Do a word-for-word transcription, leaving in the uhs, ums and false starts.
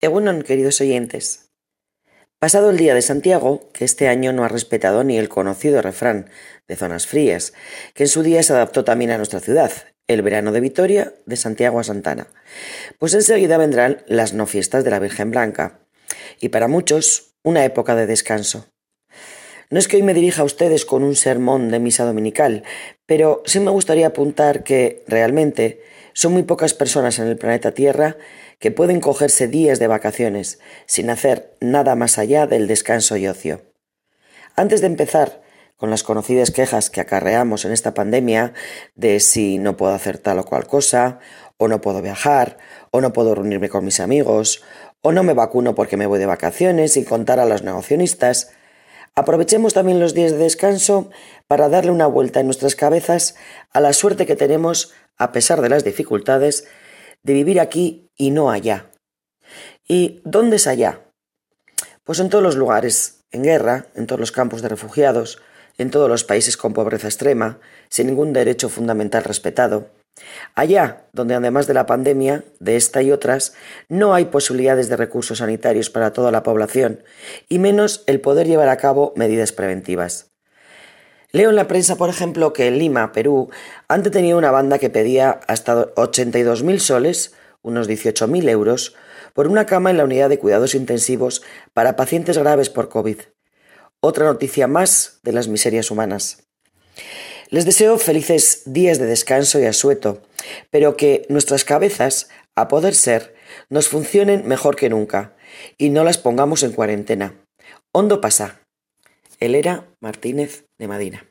Egunon, queridos oyentes. Pasado el Día de Santiago, que este año no ha respetado ni el conocido refrán de zonas frías, que en su día se adaptó también a nuestra ciudad, el verano de Vitoria, de Santiago a Santana, pues enseguida vendrán las no fiestas de la Virgen Blanca, y para muchos, una época de descanso. No es que hoy me dirija a ustedes con un sermón de misa dominical, pero sí me gustaría apuntar que, realmente, son muy pocas personas en el planeta Tierra que pueden cogerse días de vacaciones sin hacer nada más allá del descanso y ocio. Antes de empezar con las conocidas quejas que acarreamos en esta pandemia de si no puedo hacer tal o cual cosa, o no puedo viajar, o no puedo reunirme con mis amigos, o no me vacuno porque me voy de vacaciones, sin contar a los negacionistas, aprovechemos también los días de descanso para darle una vuelta en nuestras cabezas a la suerte que tenemos, a pesar de las dificultades, de vivir aquí y no allá. ¿Y dónde es allá? Pues en todos los lugares, en guerra, en todos los campos de refugiados, en todos los países con pobreza extrema, sin ningún derecho fundamental respetado. Allá, donde además de la pandemia, de esta y otras, no hay posibilidades de recursos sanitarios para toda la población, y menos el poder llevar a cabo medidas preventivas. Leo en la prensa, por ejemplo, que en Lima, Perú, antes tenía una banda que pedía hasta ochenta y dos mil soles, unos dieciocho mil euros, por una cama en la unidad de cuidados intensivos para pacientes graves por COVID. Otra noticia más de las miserias humanas. Les deseo felices días de descanso y asueto, pero que nuestras cabezas, a poder ser, nos funcionen mejor que nunca y no las pongamos en cuarentena. Hondo pasa. Elera Martínez de Madina.